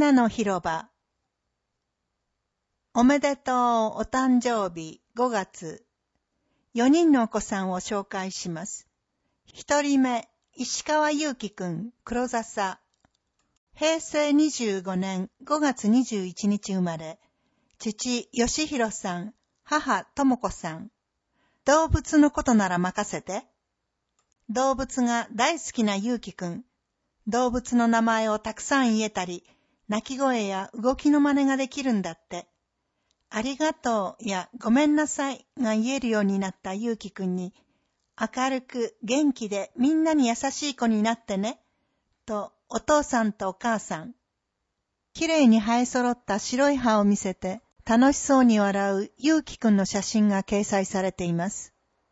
なの広場。おめでとうお誕生日5月。4人のお子さんを紹介します。1人目、石川祐希くん、黒笹。平成25年5月21日生まれ。父、義弘さん、母、智子さん。動物のことなら任せて。動物が大好きな祐希くん。動物の名前をたくさん言えたり、鳴き声や動きの真似ができるんだって。ありがとうやごめんなさいが言えるようになった祐希くんに、明るく元気でみんなに優しい子になってね、とお父さんとお母さん。きれいに生え揃った白い歯を見せて楽しそうに笑う祐希くんの写真が掲載されています。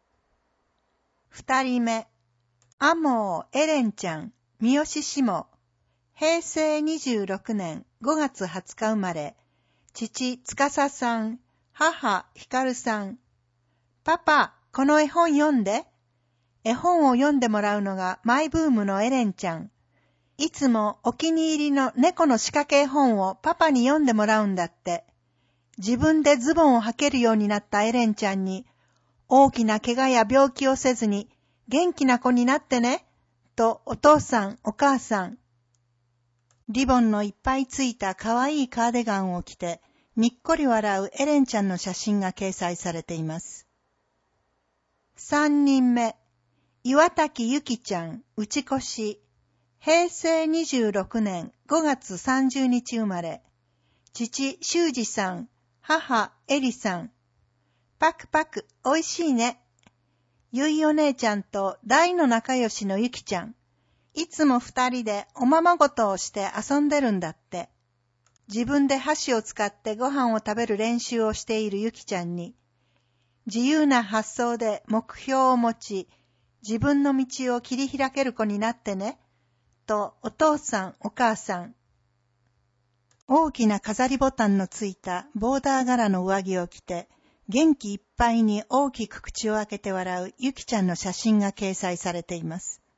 二人目、アモーエレンちゃん、三好下。平成26年5月20日生まれ。父、司さん、母、光さん。パパ、この絵本読んで。絵本を読んでもらうのがマイブームのエレンちゃん。いつもお気に入りの猫の仕掛け絵本をパパに読んでもらうんだって。自分でズボンを履けるようになったエレンちゃんに、大きな怪我や病気をせずに元気な子になってね、とお父さん、お母さん。リボンのいっぱいついたかわいいカーデガンを着て、にっこり笑うエレンちゃんの写真が掲載されています。三人目、岩滝ゆきちゃん、内越。平成26年5月30日生まれ。父、修二さん、母、エリさん。パクパク、おいしいね。ゆいお姉ちゃんと大の仲良しのゆきちゃん。いつも二人でおままごとをして遊んでるんだって。自分で箸を使ってご飯を食べる練習をしているゆきちゃんに、自由な発想で目標を持ち、自分の道を切り開ける子になってね、とお父さんお母さん。大きな飾りボタンのついたボーダー柄の上着を着て、元気いっぱいに大きく口を開けて笑うゆきちゃんの写真が掲載されています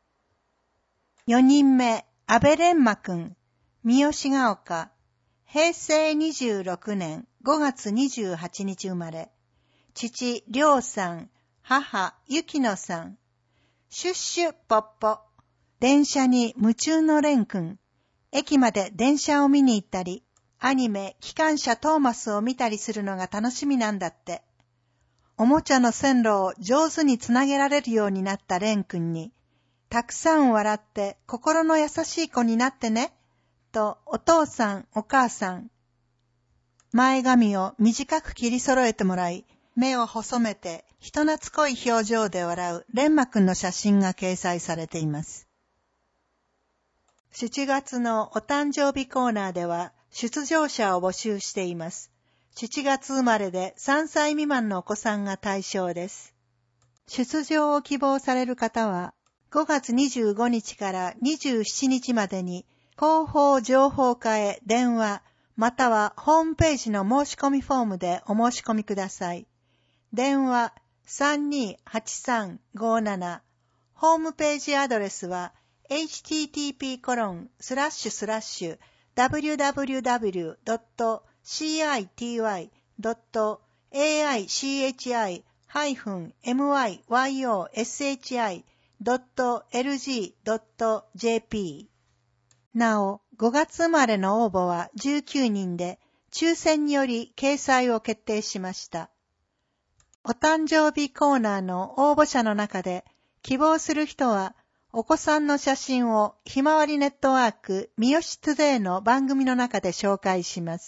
。4人目、安倍蓮馬くん、三好が丘。平成26年5月28日生まれ。父、亮さん、母、雪乃さん。シュッシュポッポ。電車に夢中の蓮くん。駅まで電車を見に行ったり、アニメ、機関車トーマスを見たりするのが楽しみなんだって。おもちゃの線路を上手につなげられるようになった蓮くんに、たくさん笑って心の優しい子になってね、とお父さんお母さん。前髪を短く切り揃えてもらい、目を細めて人懐っこい表情で笑う蓮馬くんの写真が掲載されています。7月のお誕生日コーナーでは出場者を募集しています。7月生まれで3歳未満のお子さんが対象です。出場を希望される方は、5月25日から27日までに広報情報課へ電話またはホームページの申し込みフォームでお申し込みください。電話 328357 ホームページアドレスは http://www.city.aichiy.lg.jp なお、5月生まれの応募は19人で、抽選により掲載を決定しました。お誕生日コーナーの応募者の中で、希望する人は、お子さんの写真をひまわりネットワーク三好トゥデイの番組の中で紹介します。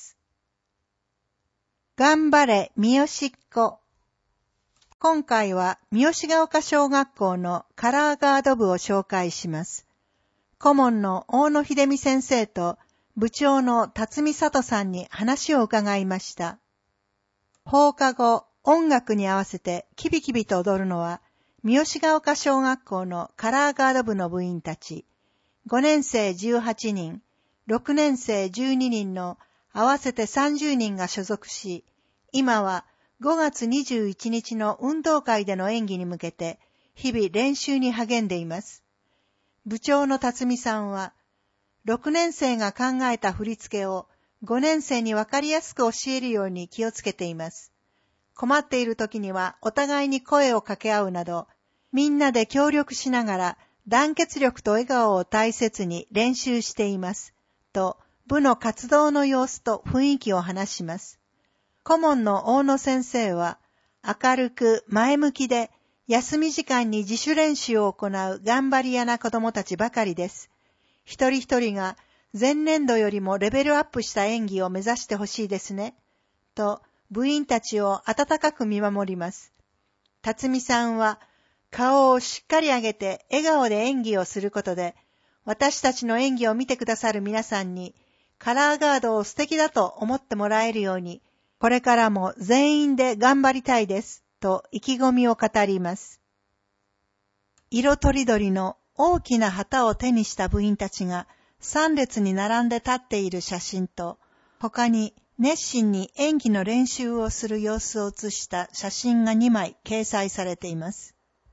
頑張れ三好っ子。今回は三好が丘小学校のカラーガード部を紹介します。顧問の大野秀美先生と部長の辰巳里さんに話を伺いました。放課後、音楽に合わせてキビキビと踊るのは、三好が丘小学校のカラーガード部の部員たち、5年生18人、6年生12人の合わせて30人が所属し、今は5月21日の運動会での演技に向けて、日々練習に励んでいます。部長の辰巳さんは、 6年生が考えた振り付けを5年生にわかりやすく教えるように気をつけています。困っている時にはお互いに声を掛け合うなど、みんなで協力しながら団結力と笑顔を大切に練習しています。と、部の活動の様子と雰囲気を話します。顧問の大野先生は、明るく前向きで、休み時間に自主練習を行う頑張り屋な子供たちばかりです。一人一人が前年度よりもレベルアップした演技を目指してほしいですね。と、部員たちを温かく見守ります。辰巳さんは顔をしっかり上げて笑顔で演技をすることで、私たちの演技を見てくださる皆さんにカラーガードを素敵だと思ってもらえるように、これからも全員で頑張りたいです、と意気込みを語ります。色とりどりの大きな旗を手にした部員たちが3列に並んで立っている写真と、他に熱心に演技の練習をする様子を写した写真が2枚掲載されています。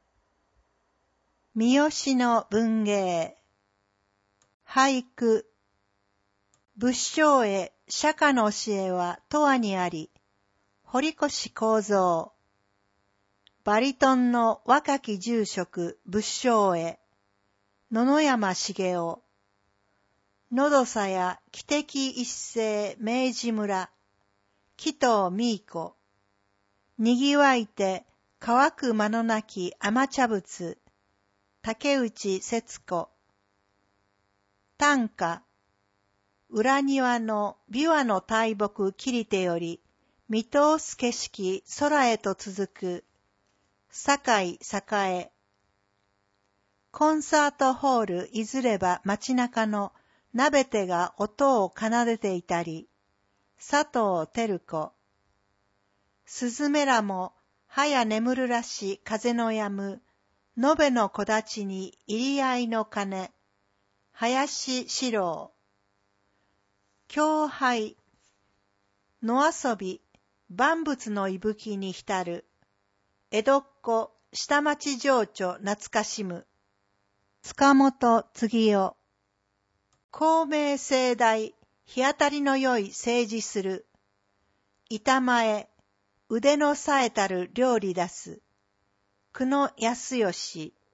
三好の文芸。俳句。仏性へ釈迦の教えは永遠にあり。堀越幸三。バリトンの若き住職仏性へ。野々山茂雄。のどさや汽笛一世明治村。紀藤美子。にぎわいて乾く間のなき甘茶仏。竹内節子。短歌。裏庭の琵琶の大木切り手より見通す景色空へと続く。堺栄。コンサートホールいずれば街中の鍋手が音を奏でていたり。佐藤照子。スズメらもはや眠るらし風のやむ。延べの木立に入り合いの鐘。林四郎。狂拝。野遊び、万物の息吹に浸る。江戸っ子、下町情緒懐かしむ。塚本次夫。公明正大、日当たりの良い政治する。板前、腕の冴えたる料理出す。久野康義。